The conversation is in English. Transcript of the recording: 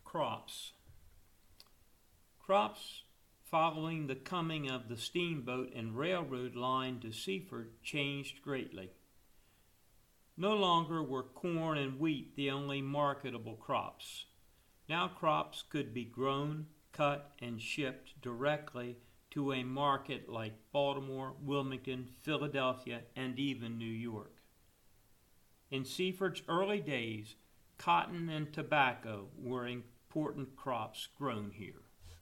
Crops. Crops following the coming of the steamboat and railroad line to Seaford changed greatly. No longer were corn and wheat the only marketable crops. Now crops could be grown, cut, and shipped directly to a market like Baltimore, Wilmington, Philadelphia, and even New York. In Seaford's early days, cotton and tobacco were important crops grown here.